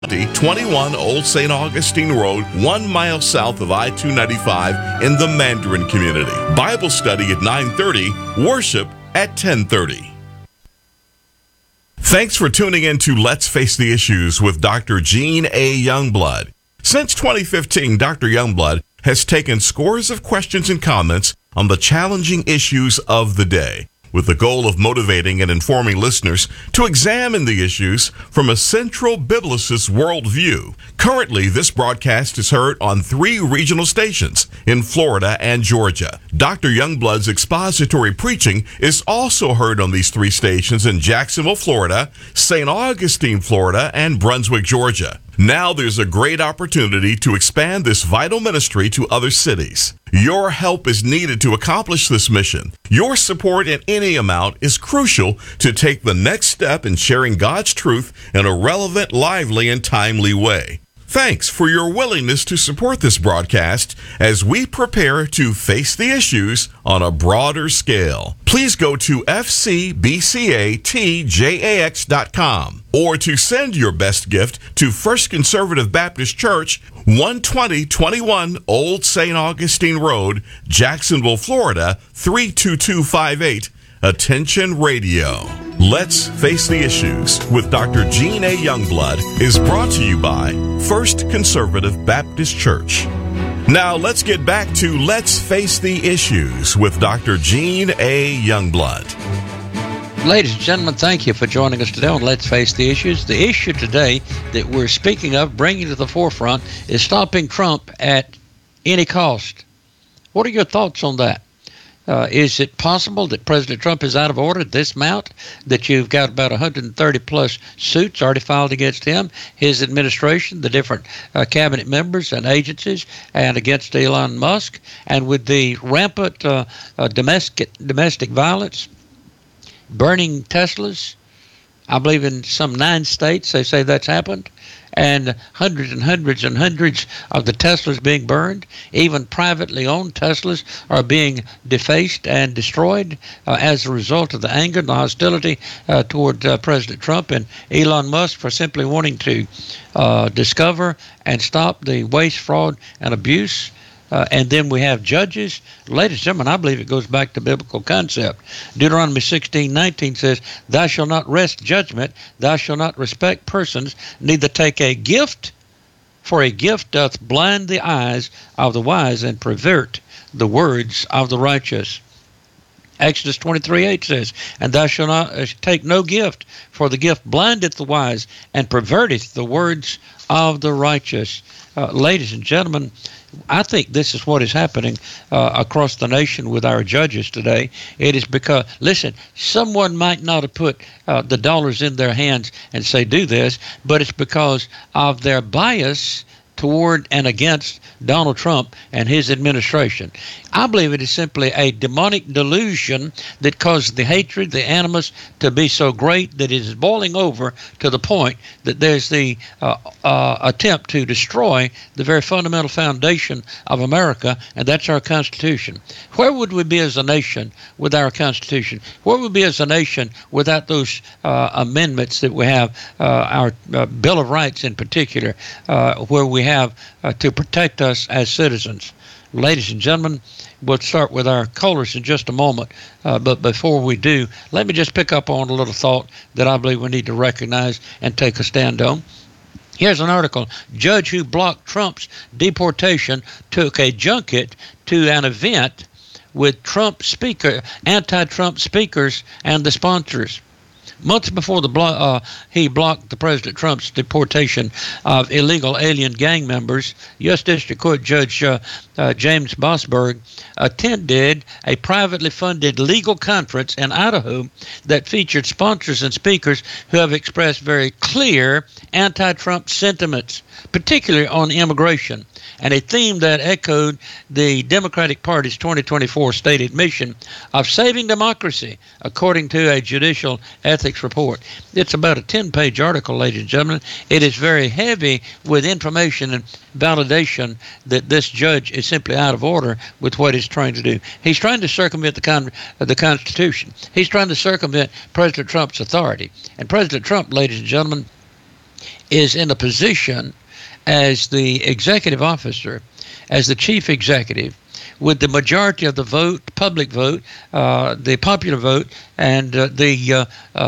21 Old St. Augustine Road, 1 mile south of I-295 in the Mandarin community. Bible study at 9:30, worship at 10:30. Thanks for tuning in to Let's Face the Issues with Dr. Gene A. Youngblood. Since 2015, Dr. Youngblood has taken scores of questions and comments on the challenging issues of the day, with the goal of motivating and informing listeners to examine the issues from a central biblicist worldview. Currently, this broadcast is heard on 3 regional stations in Florida and Georgia. Dr. Youngblood's expository preaching is also heard on these 3 stations in Jacksonville, Florida, St. Augustine, Florida, and Brunswick, Georgia. Now there's a great opportunity to expand this vital ministry to other cities. Your help is needed to accomplish this mission. Your support in any amount is crucial to take the next step in sharing God's truth in a relevant, lively, and timely way. Thanks for your willingness to support this broadcast as we prepare to face the issues on a broader scale. Please go to fcbcatjax.com or to send your best gift to First Conservative Baptist Church, 12021 Old St. Augustine Road, Jacksonville, Florida, 32258. Attention Radio. Let's Face the Issues with Dr. Gene A. Youngblood is brought to you by First Conservative Baptist Church. Now let's get back to Let's Face the Issues with Dr. Gene A. Youngblood. Ladies and gentlemen, thank you for joining us today on Let's Face the Issues. The issue today that we're speaking of, bringing to the forefront, is stopping Trump at any cost. What are your thoughts on that? Is it possible that President Trump is out of order at this mount, that you've got about 130-plus suits already filed against him, his administration, the different cabinet members and agencies, and against Elon Musk, and with the rampant domestic violence, burning Teslas? I believe in some 9 states they say that's happened, and hundreds and hundreds and hundreds of the Teslas being burned. Even privately owned Teslas are being defaced and destroyed as a result of the anger and the hostility toward President Trump and Elon Musk for simply wanting to discover and stop the waste, fraud, and abuse. And then we have judges. Ladies and gentlemen, I believe it goes back to biblical concept. Deuteronomy 16:19 says, "Thou shalt not wrest judgment, thou shalt not respect persons, neither take a gift, for a gift doth blind the eyes of the wise and pervert the words of the righteous." Exodus 23:8 says, "And thou shalt not take no gift, for the gift blindeth the wise and perverteth the words of the righteous." Ladies and gentlemen, I think this is what is happening across the nation with our judges today. It is because, listen, someone might not have put the dollars in their hands and say, do this, but it's because of their bias toward and against Donald Trump and his administration. I believe it is simply a demonic delusion that caused the hatred, the animus to be so great that it is boiling over to the point that there's the attempt to destroy the very fundamental foundation of America, and that's our Constitution. Where would we be as a nation with our Constitution? Where would we be as a nation without those amendments that we have, our Bill of Rights in particular, where we have to protect us as citizens? Ladies and gentlemen, we'll start with our callers in just a moment. But before we do, let me just pick up on a little thought that I believe we need to recognize and take a stand on. Here's an article. Judge who blocked Trump's deportation took a junket to an event with anti-Trump speakers and the sponsors. Months before he blocked the President Trump's deportation of illegal alien gang members, U.S. District Court Judge James Boasberg attended a privately funded legal conference in Idaho that featured sponsors and speakers who have expressed very clear anti-Trump sentiments, particularly on immigration, and a theme that echoed the Democratic Party's 2024 stated mission of saving democracy, according to a judicial ethics report. It's about a 10-page article, ladies and gentlemen. It is very heavy with information and validation that this judge is simply out of order with what he's trying to do. He's trying to circumvent the Constitution. He's trying to circumvent President Trump's authority. And President Trump, ladies and gentlemen, is in a position as the executive officer, as the chief executive, with the majority of the vote, public vote, the popular vote, and the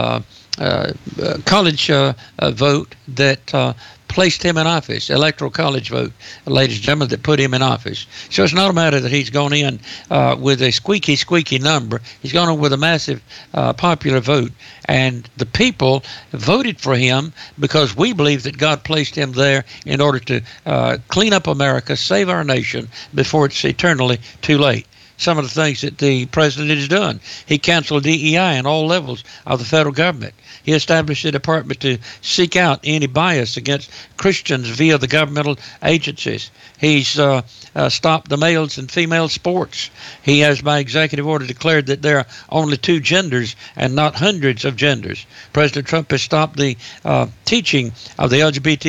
college vote that placed him in office, electoral college vote, ladies and gentlemen, that put him in office. So it's not a matter that he's gone in with a squeaky number. He's gone in with a massive popular vote. And the people voted for him because we believe that God placed him there in order to clean up America, save our nation before it's eternally too late. Some of the things that the president has done. He canceled DEI in all levels of the federal government. He established a department to seek out any bias against Christians via the governmental agencies. He's stopped the males and female sports. He has, by executive order, declared that there are only 2 genders and not hundreds of genders. President Trump has stopped the teaching of the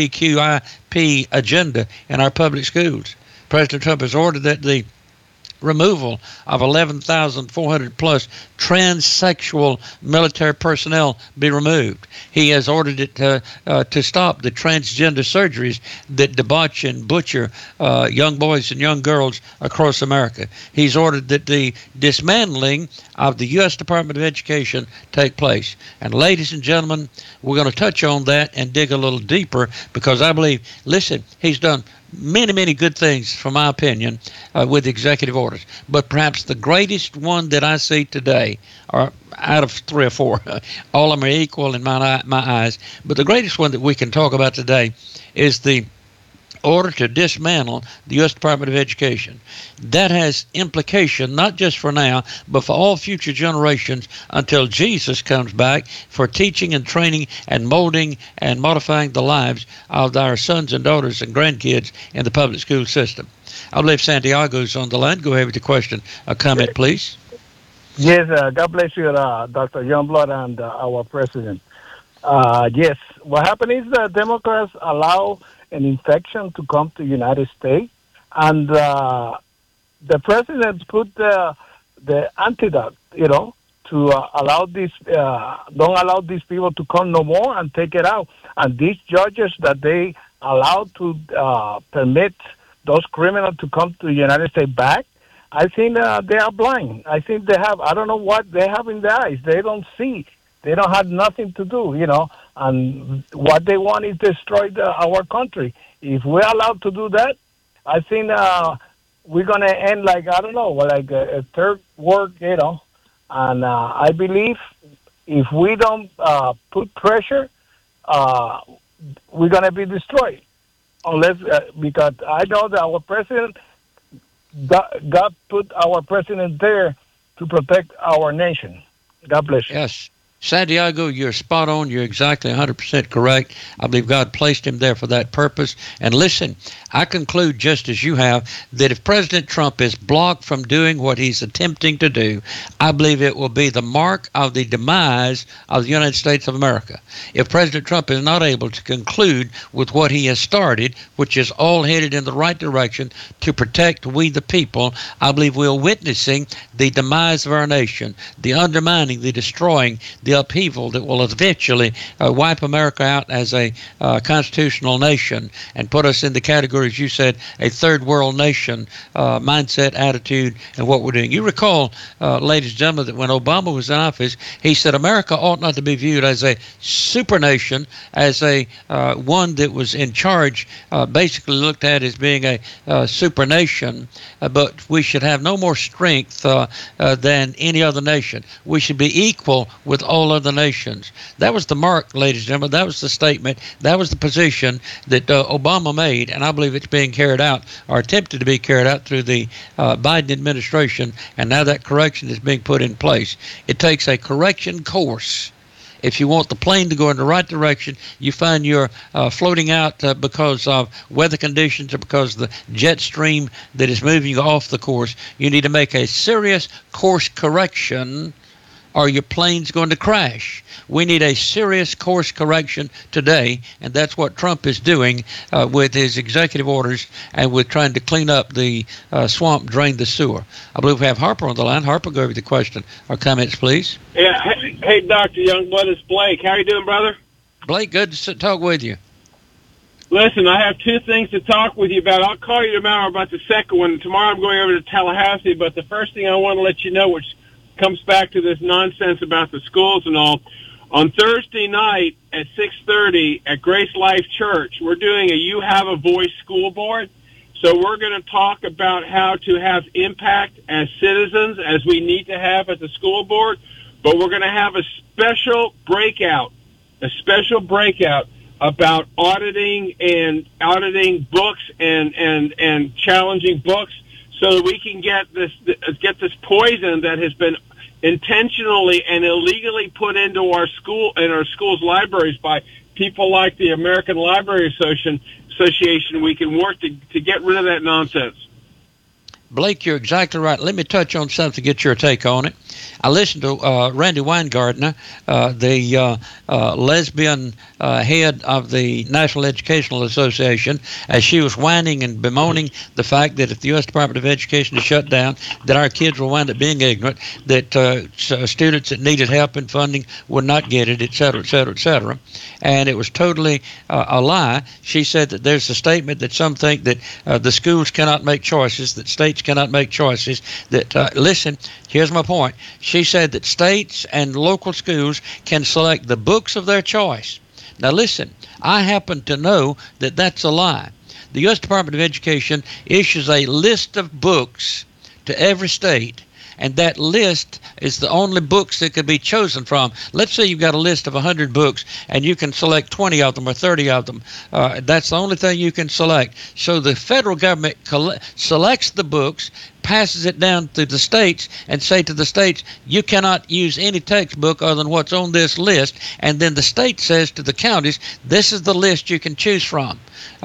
LGBTQIP agenda in our public schools. President Trump has ordered that the removal of 11,400 plus transsexual military personnel be removed. He has ordered it to stop the transgender surgeries that debauch and butcher young boys and young girls across America. He's ordered that the dismantling of the U.S. Department of Education take place. And ladies and gentlemen, we're going to touch on that and dig a little deeper because I believe, listen, he's done many good things, from my opinion, with executive orders. But perhaps the greatest one that I see today, or out of 3 or 4, all of them are equal in my eyes, but the greatest one that we can talk about today is the order to dismantle the U.S. Department of Education. That has implication not just for now, but for all future generations until Jesus comes back, for teaching and training and molding and modifying the lives of our sons and daughters and grandkids in the public school system. I believe Santiago's on the line. Go ahead with the question. A comment, please. Yes, God bless you, Dr. Youngblood and our president. Yes, what happened is the Democrats allow an infection to come to the United States, and the president put the antidote, to allow this, don't allow these people to come no more and take it out. And these judges that they allow to permit those criminals to come to the United States back, I think they are blind. I think they have, I don't know what they have in their eyes. They don't see. They don't have nothing to do, and what they want is destroy our country. If we're allowed to do that, I think we're going to end like, I don't know, like a third world, and I believe if we don't put pressure, we're going to be destroyed. Unless, because I know that our president, God put our president there to protect our nation. God bless you. Yes. Santiago, you're spot on. You're exactly 100% correct. I believe God placed him there for that purpose. And listen, I conclude just as you have that if President Trump is blocked from doing what he's attempting to do, I believe it will be the mark of the demise of the United States of America. If President Trump is not able to conclude with what he has started, which is all headed in the right direction to protect we the people, I believe we're witnessing the demise of our nation, the undermining, the destroying, the upheaval that will eventually wipe America out as a constitutional nation and put us in the category, as you said, a third world nation mindset, attitude, and what we're doing. You recall, ladies and gentlemen, that when Obama was in office, he said America ought not to be viewed as a super nation, as a one that was in charge, basically looked at as being a super nation, but we should have no more strength than any other nation. We should be equal with all other nations. That was the mark, ladies and gentlemen. That was the statement. That was the position that Obama made, and I believe it's being carried out, or attempted to be carried out, through the Biden administration, and now that correction is being put in place. It takes a correction course. If you want the plane to go in the right direction, you find you're floating out because of weather conditions or because of the jet stream that is moving you off the course. You need to make a serious course correction, or your plane's going to crash. We need a serious course correction today, and that's what Trump is doing with his executive orders and with trying to clean up the swamp, drain the sewer. I believe we have Harper on the line. Harper, go over the question or comments, please. Yeah. Hey, Dr. Youngblood, it's Blake. How you doing, brother? Blake, good to talk with you. Listen, I have two things to talk with you about. I'll call you tomorrow about the second one. Tomorrow I'm going over to Tallahassee, but the first thing I want to let you know, which comes back to this nonsense about the schools and all, on Thursday night at 6:30 at Grace Life Church, we're doing a You Have a Voice school board. So we're going to talk about how to have impact as citizens, as we need to have at the school board, but we're going to have a special breakout about auditing books and challenging books, so that we can get this poison that has been intentionally and illegally put into our schools' libraries by people like the American Library Association. We can work to get rid of that nonsense. Blake, you're exactly right. Let me touch on something to get your take on it. I listened to Randy Weingartner, the lesbian head of the National Educational Association, as she was whining and bemoaning the fact that if the U.S. Department of Education is shut down, that our kids will wind up being ignorant, that students that needed help and funding would not get it, et cetera, et cetera, et cetera. And it was totally a lie. She said that there's a statement that some think that the schools cannot make choices, that states cannot make choices, that, listen, here's my point. She said that states and local schools can select the books of their choice. Now listen, I happen to know that that's a lie. The U.S. Department of Education issues a list of books to every state, and that list is the only books that could be chosen from. Let's say you've got a list of 100 books, and you can select 20 of them or 30 of them. That's the only thing you can select. So the federal government selects the books, passes it down to the states, and say to the states, you cannot use any textbook other than what's on this list. And then the state says to the counties, this is the list you can choose from.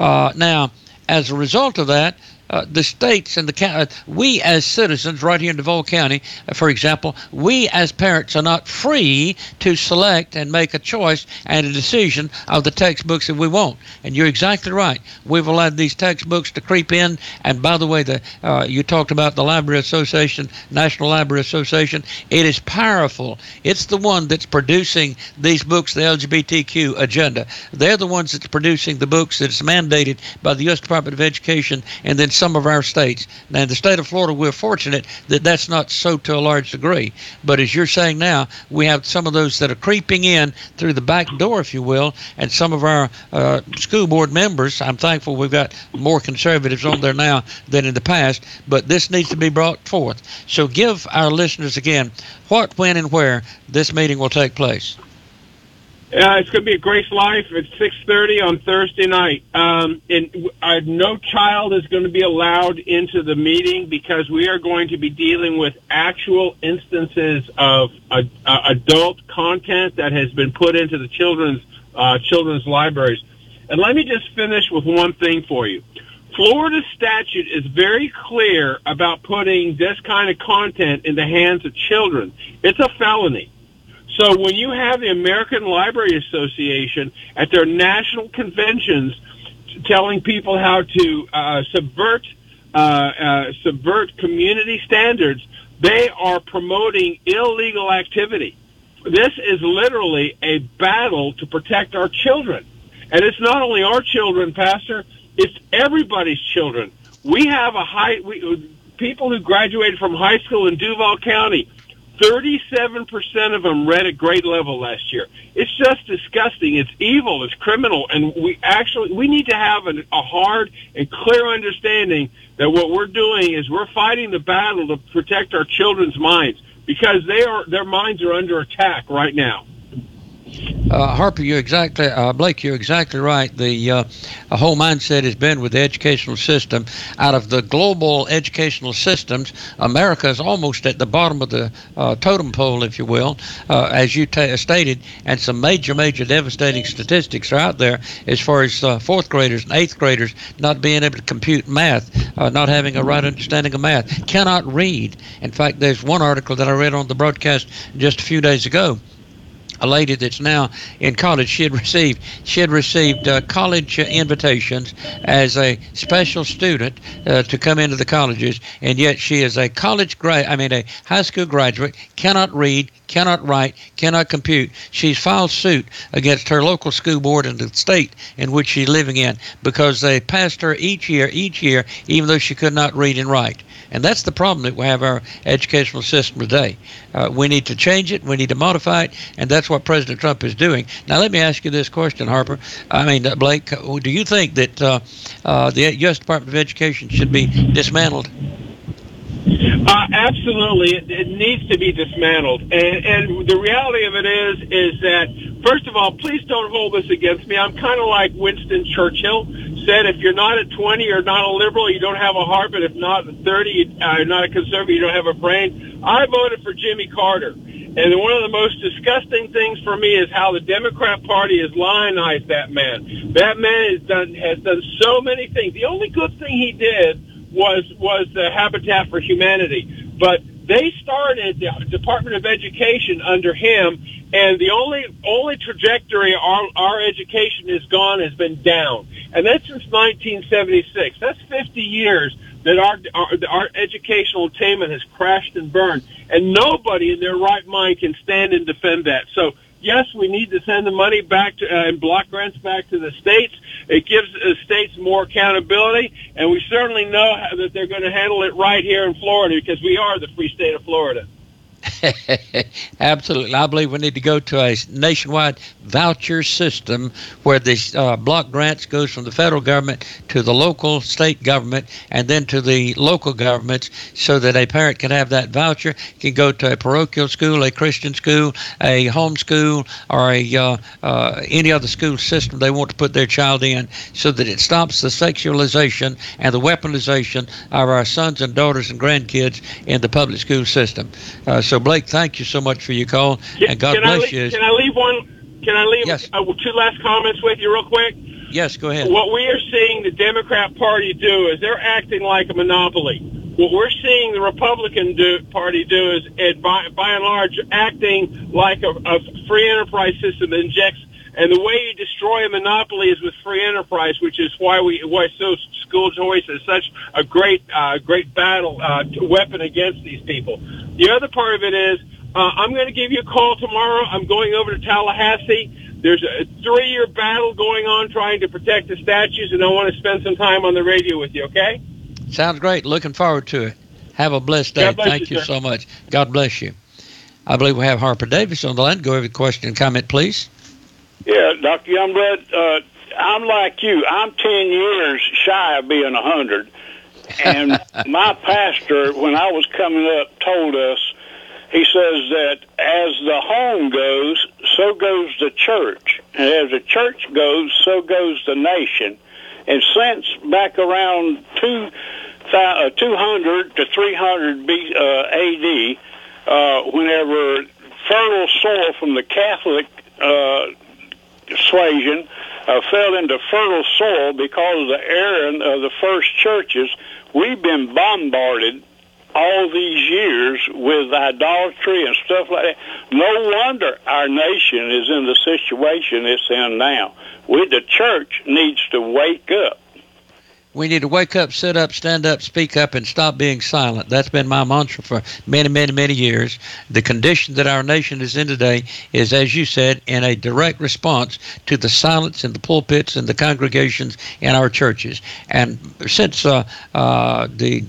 Now, as a result of that, the states and the we as citizens right here in Duval County, for example, we as parents are not free to select and make a choice and a decision of the textbooks that we want. And you're exactly right. We've allowed these textbooks to creep in. And by the way, you talked about the Library Association, National Library Association. It is powerful. It's the one that's producing these books, the LGBTQ agenda. They're the ones that's producing the books that's mandated by the U.S. Department of Education and then some of our states. Now, in the state of Florida, we're fortunate that that's not so to a large degree. But as you're saying now, we have some of those that are creeping in through the back door, if you will, and some of our school board members, I'm thankful we've got more conservatives on there now than in the past, but this needs to be brought forth. So give our listeners again what, when, and where this meeting will take place. It's going to be at Grace Life at 6:30 on Thursday night. No child is going to be allowed into the meeting because we are going to be dealing with actual instances of adult content that has been put into the children's libraries. And let me just finish with one thing for you. Florida statute is very clear about putting this kind of content in the hands of children. It's a felony. So when you have the American Library Association at their national conventions telling people how to subvert community standards, they are promoting illegal activity. This is literally a battle to protect our children. And it's not only our children, Pastor, it's everybody's children. We have people who graduated from high school in Duval County, 37% of them read at grade level last year. It's just disgusting. It's evil. It's criminal. And we need to have a hard and clear understanding that what we're doing is we're fighting the battle to protect our children's minds because their minds are under attack right now. Harper, Blake, you're exactly right. The whole mindset has been with the educational system. Out of the global educational systems, America is almost at the bottom of the totem pole, if you will, as you stated, and some major devastating statistics are out there as far as fourth graders and eighth graders not being able to compute math, not having a right understanding of math, cannot read. In fact, there's one article that I read on the broadcast just a few days ago. A lady that's now in college, she had received college invitations as a special student to come into the colleges, and yet she is a high school graduate, cannot read, cannot write, cannot compute. She's filed suit against her local school board and the state in which she's living in because they passed her each year, even though she could not read and write. And that's the problem that we have our educational system today. We need to change it. We need to modify it. And that's what President Trump is doing. Now, let me ask you this question, Blake. Do you think that the U.S. Department of Education should be dismantled? Absolutely. It needs to be dismantled. And the reality of it is that, first of all, please don't hold this against me. I'm kind of like Winston Churchill said, if you're not at 20, you're not a liberal, you don't have a heart, but if not at 30, you're not a conservative, you don't have a brain. I voted for Jimmy Carter. And one of the most disgusting things for me is how the Democrat Party has lionized that man. That man has done so many things. The only good thing he did was the Habitat for Humanity. But they started the Department of Education under him, and the only trajectory our education has gone has been down. And that's since 1976. That's 50 years that our educational attainment has crashed and burned. And nobody in their right mind can stand and defend that. So, yes, we need to send the money back to and block grants back to the states. It gives the states more accountability, and we certainly know that they're going to handle it right here in Florida because we are the free state of Florida. Absolutely. I believe we need to go to a nationwide voucher system where the block grants goes from the federal government to the local state government and then to the local governments so that a parent can have that voucher, can go to a parochial school, a Christian school, a home school, or any other school system they want to put their child in so that it stops the sexualization and the weaponization of our sons and daughters and grandkids in the public school system. So, Blake, thank you so much for your call, and God bless you. Can I leave yes. 2 last comments with you real quick? Yes, go ahead. What we are seeing the Democrat Party do is they're acting like a monopoly. What we're seeing the Republican Party do is, by and large, acting like a free enterprise system that injects. And the way you destroy a monopoly is with free enterprise, which is why school choice is such a great battle weapon against these people. The other part of it is I'm going to give you a call tomorrow. I'm going over to Tallahassee. There's a 3-year battle going on trying to protect the statues, and I want to spend some time on the radio with you. Okay? Sounds great. Looking forward to it. Have a blessed day. Thank you so much. God bless you. I believe we have Harper Davis on the line. Go over the question and comment, please. Yeah, Dr. Youngblood, I'm like you. I'm 10 years shy of being 100. And my pastor, when I was coming up, told us, he says that as the home goes, so goes the church. And as the church goes, so goes the nation. And since back around 200 to 300 AD, whenever fertile soil from the Catholic persuasion fell into fertile soil because of the error of the first churches, we've been bombarded all these years with idolatry and stuff like that. No wonder our nation is in the situation it's in now. The church needs to wake up. We need to wake up, sit up, stand up, speak up, and stop being silent. That's been my mantra for many, many, many years. The condition that our nation is in today is, as you said, in a direct response to the silence in the pulpits and the congregations in our churches. And since Senator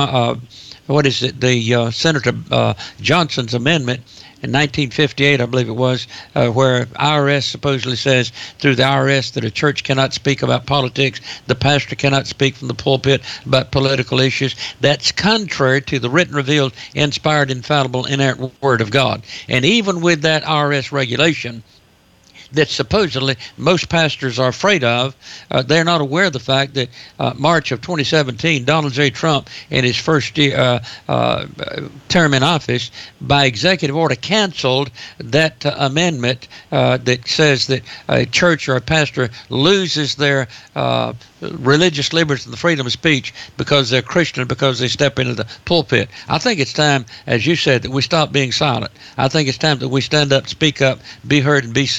Johnson's amendment in 1958, I believe it was, where IRS supposedly says through the IRS that a church cannot speak about politics, the pastor cannot speak from the pulpit about political issues. That's contrary to the written, revealed, inspired, infallible, inerrant Word of God. And even with that IRS regulation that supposedly most pastors are afraid of, they're not aware of the fact that March of 2017, Donald J. Trump, in his first term in office, by executive order canceled that amendment that says that a church or a pastor loses their religious liberty and the freedom of speech because they're Christian, because they step into the pulpit. I think it's time, as you said, that we stop being silent. I think it's time that we stand up, speak up, be heard, and be seen,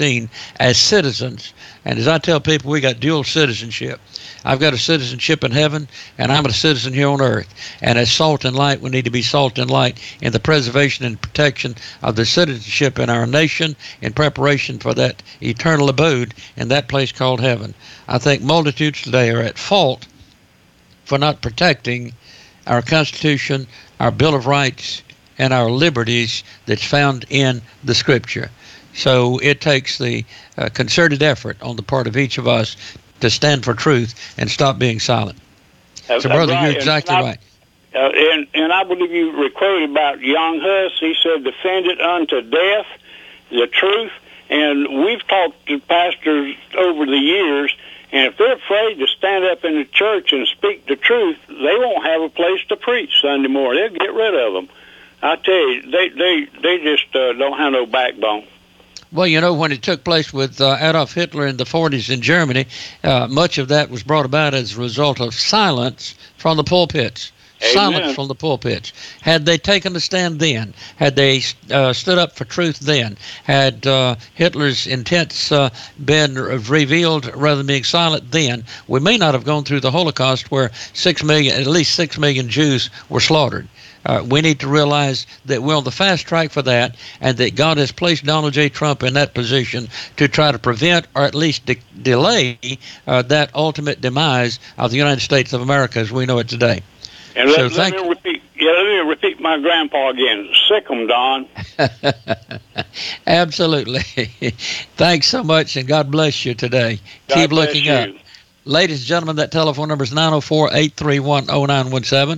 as citizens. And as I tell people, we got dual citizenship. I've got a citizenship in heaven, and I'm a citizen here on earth. And as salt and light, we need to be salt and light in the preservation and protection of the citizenship in our nation in preparation for that eternal abode in that place called heaven. I think multitudes today are at fault for not protecting our Constitution, our Bill of Rights, and our liberties that's found in the Scripture. So it takes the concerted effort on the part of each of us to stand for truth and stop being silent. So, brother, you're exactly right. And I believe you were quoted about Young Hus. He said, defend it unto death, the truth. And we've talked to pastors over the years, and if they're afraid to stand up in the church and speak the truth, they won't have a place to preach Sunday morning. They'll get rid of them. I tell you, they just don't have no backbone. Well, you know, when it took place with Adolf Hitler in the 40s in Germany, much of that was brought about as a result of silence from the pulpits. Amen. Silence from the pulpits. Had they taken a stand then, had they stood up for truth then, had Hitler's intents been revealed rather than being silent then, we may not have gone through the Holocaust where at least 6 million Jews were slaughtered. We need to realize that we're on the fast track for that, and that God has placed Donald J. Trump in that position to try to prevent or at least delay that ultimate demise of the United States of America as we know it today. And let me repeat my grandpa again. Sick 'em, Don. Absolutely. Thanks so much, and God bless you today. God Keep bless looking you. up. Ladies and gentlemen, that telephone number is 904-831-0917,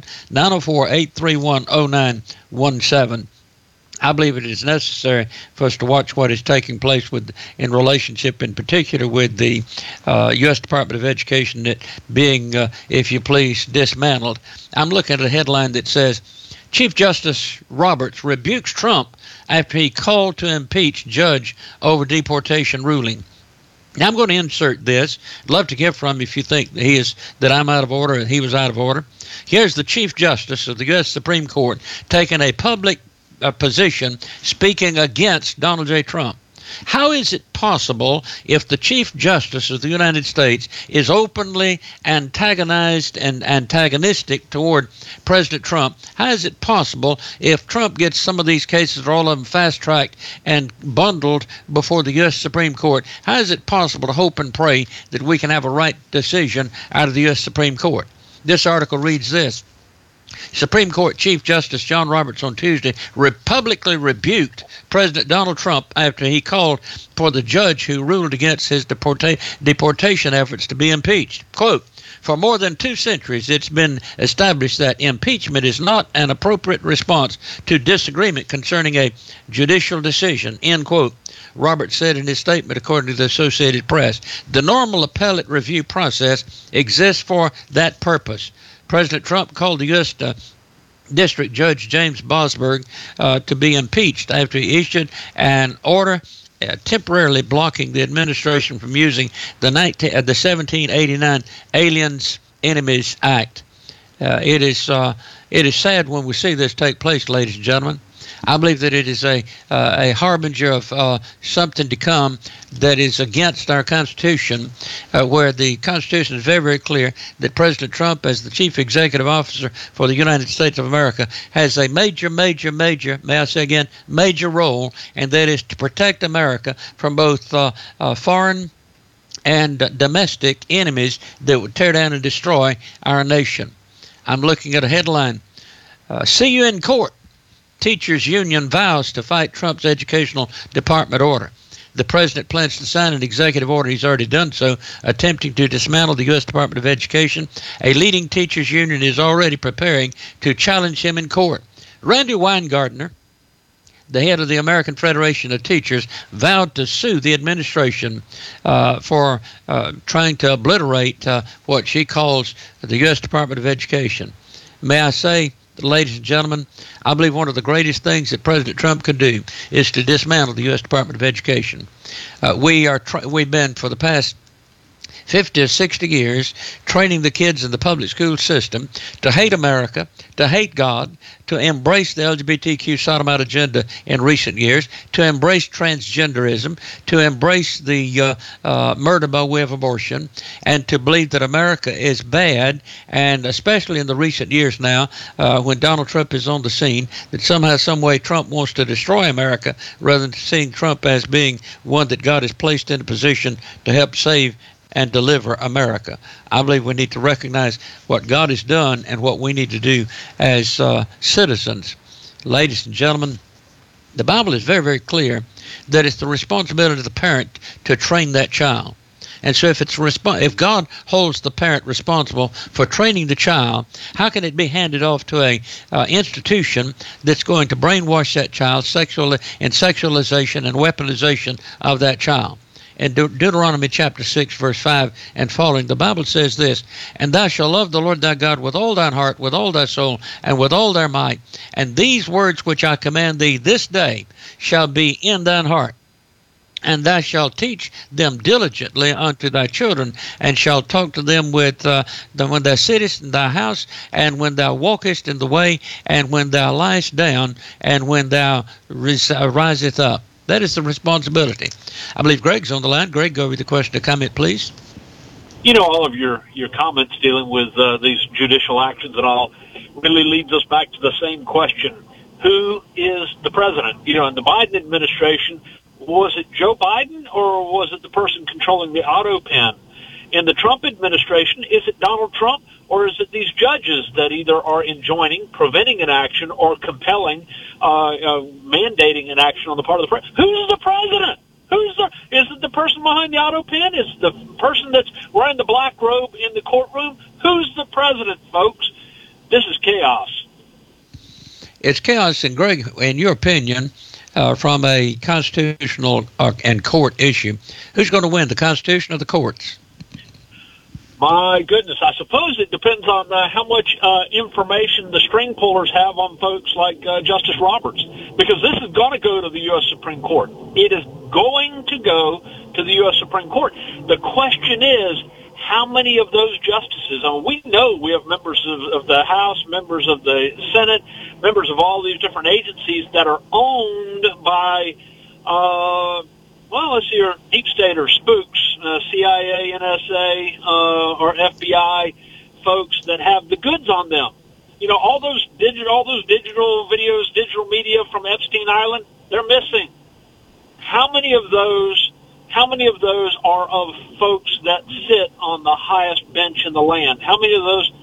904-831-0917. I believe it is necessary for us to watch what is taking place in relationship, in particular, with the U.S. Department of Education that being, if you please, dismantled. I'm looking at a headline that says, Chief Justice Roberts rebukes Trump after he called to impeach judge over deportation ruling. Now, I'm going to insert this. I'd love to hear from you if you think that I'm out of order and he was out of order. Here's the Chief Justice of the U.S. Supreme Court taking a public position speaking against Donald J. Trump. How is it possible, if the Chief Justice of the United States is openly antagonistic toward President Trump, how is it possible, if Trump gets some of these cases, or all of them, fast-tracked and bundled before the U.S. Supreme Court, how is it possible to hope and pray that we can have a right decision out of the U.S. Supreme Court? This article reads this. Supreme Court Chief Justice John Roberts on Tuesday publicly rebuked President Donald Trump after he called for the judge who ruled against his deportation efforts to be impeached. Quote, for more than 2 centuries, it's been established that impeachment is not an appropriate response to disagreement concerning a judicial decision, end quote. Roberts said in his statement, according to the Associated Press, the normal appellate review process exists for that purpose. President Trump called the U.S. District Judge James Bosberg to be impeached after he issued an order temporarily blocking the administration from using the 1789 Aliens Enemies Act. It is sad when we see this take place, ladies and gentlemen. I believe that it is a harbinger of something to come that is against our Constitution, where the Constitution is very, very clear that President Trump, as the Chief Executive Officer for the United States of America, has a major, may I say again, major role, and that is to protect America from both foreign and domestic enemies that would tear down and destroy our nation. I'm looking at a headline, see you in court. Teachers Union vows to fight Trump's educational department order. The president plans to sign an executive order. He's already done so, attempting to dismantle the U.S. Department of Education. A leading teachers union is already preparing to challenge him in court. Randy Weingartner, the head of the American Federation of Teachers, vowed to sue the administration for trying to obliterate what she calls the U.S. Department of Education. May I say, ladies and gentlemen, I believe one of the greatest things that President Trump can do is to dismantle the U.S. Department of Education. We've been, for the past 50 or 60 years training the kids in the public school system to hate America, to hate God, to embrace the LGBTQ sodomite agenda in recent years, to embrace transgenderism, to embrace the murder by way of abortion, and to believe that America is bad, and especially in the recent years now, when Donald Trump is on the scene, that somehow, some way Trump wants to destroy America rather than seeing Trump as being one that God has placed in a position to help save and deliver America. I believe we need to recognize what God has done and what we need to do as citizens. Ladies and gentlemen, the Bible is very, very clear that it's the responsibility of the parent to train that child. And so if God holds the parent responsible for training the child, how can it be handed off to a institution that's going to brainwash that child in sexualization and weaponization of that child? In Deuteronomy chapter 6, verse 5 and following, the Bible says this, "And thou shalt love the Lord thy God with all thine heart, with all thy soul, and with all thy might. And these words which I command thee this day shall be in thine heart. And thou shalt teach them diligently unto thy children, and shalt talk to them when thou sittest in thy house, and when thou walkest in the way, and when thou liest down, and when thou riseth up." That is the responsibility. I believe Greg's on the line. Greg, go over the question or comment, please. You know, all of your comments dealing with these judicial actions and all really leads us back to the same question. Who is the president? You know, in the Biden administration, was it Joe Biden or was it the person controlling the auto pen? In the Trump administration, is it Donald Trump or is it these judges that either are enjoining, preventing an action, or compelling, mandating an action on the part of the president? Who's the president? Is it the person behind the auto pen? Is it the person that's wearing the black robe in the courtroom? Who's the president, folks? This is chaos. It's chaos. And Greg, in your opinion, from a constitutional and court issue, who's going to win, the Constitution or the courts? My goodness, I suppose it depends on how much information the string pullers have on folks like Justice Roberts, because this is going to go to the U.S. Supreme Court. It is going to go to the U.S. Supreme Court. The question is, how many of those justices? I mean, we know we have members of the House, members of the Senate, members of all these different agencies that are owned by, let's see here, deep state or spooks, CIA, NSA, or FBI folks that have the goods on them. You know, all those digital videos, digital media from Epstein Island, they're missing. How many of those are of folks that sit on the highest bench in the land? How many of those?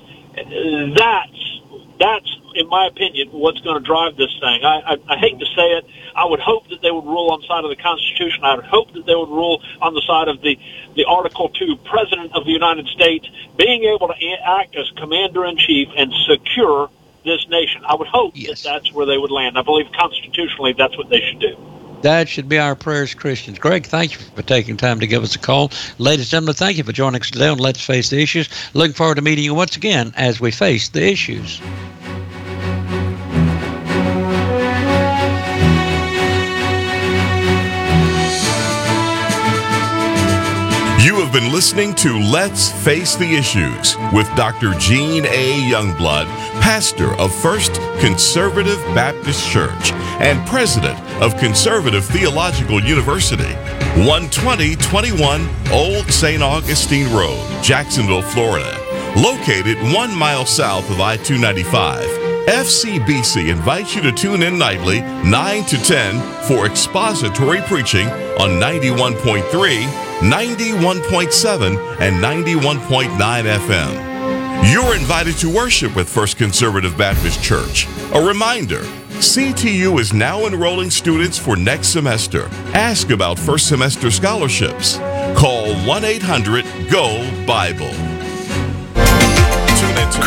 That's, in my opinion, what's going to drive this thing. I hate to say it. I would hope that they would rule on the side of the Constitution. I would hope that they would rule on the side of the Article 2 President of the United States being able to act as Commander-in-Chief and secure this nation. I would hope that that's where they would land. I believe constitutionally that's what they should do. That should be our prayers, Christians. Greg, thank you for taking time to give us a call. Ladies and gentlemen, thank you for joining us today on Let's Face the Issues. Looking forward to meeting you once again as we face the issues. You have been listening to Let's Face the Issues with Dr. Gene A. Youngblood, pastor of First Conservative Baptist Church and president of Conservative Theological University, 12021 Old St. Augustine Road, Jacksonville, Florida. Located 1 mile south of I-295, FCBC invites you to tune in nightly 9 to 10 for expository preaching on 91.3, 91.7, and 91.9 FM. You're invited to worship with First Conservative Baptist Church. A reminder, CTU is now enrolling students for next semester. Ask about first semester scholarships. Call 1-800-GO-BIBLE.